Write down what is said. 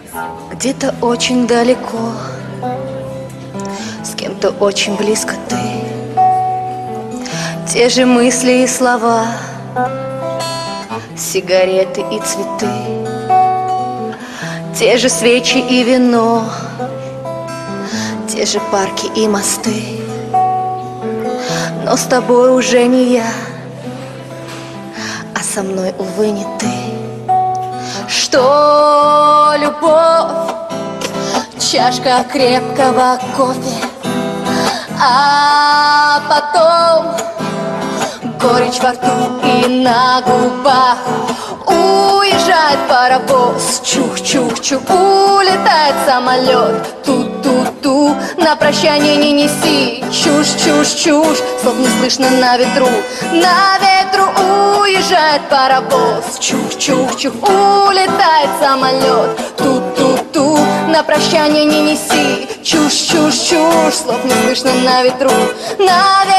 Где-то очень далеко, с кем-то очень близко ты. Те же мысли и слова, сигареты и цветы, те же свечи и вино, те же парки и мосты. Но с тобой уже не я, а со мной, увы, не ты. Что любовь, чашка крепкого кофе, а потом горечь во рту и на губах. Уезжает паровоз, чух-чух-чух, улетает самолет, ту-ту-ту. На прощание не неси чушь-чушь-чушь, слов не слышно на ветру. На ветру уезжает паровоз, чух-чух-чух, улетает самолет, ту-ту-ту. На прощание не неси чушь-чушь-чушь, слов не слышно на ветру. На